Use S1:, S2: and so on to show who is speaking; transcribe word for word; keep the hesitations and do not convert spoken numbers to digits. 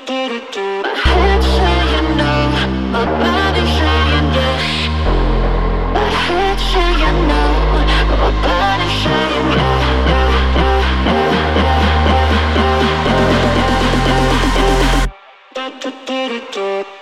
S1: head saying no, my body saying yes. My head saying no, my body saying yeah, yeah, yeah, yeah, yeah, yeah, yeah, yeah, yeah, yeah, yeah, yeah, yeah, yeah.